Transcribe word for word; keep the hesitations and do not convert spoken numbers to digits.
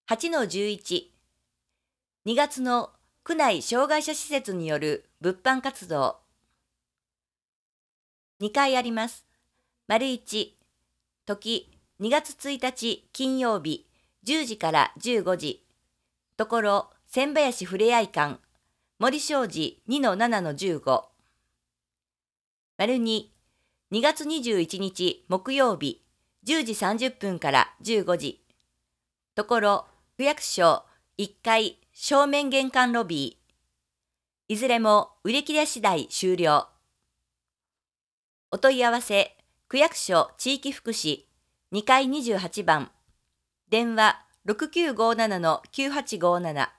はちのじゅういち、にがつの区内障害者施設による物販活動。にかいあります。丸いち、時にがつついたち金曜日じゅうじからじゅうごじ。ところ千林ふれあい館、森商事 にのななのじゅうご。丸に、にがつにじゅういちにち木曜日じゅうじさんじゅっぷんからじゅうごじ。ところ区役所いっかい正面玄関ロビー。いずれも売り切れ次第終了。お問い合わせ、区役所地域福祉にかいにじゅうはちばん、電話ろくきゅうごななのきゅうはちごなな。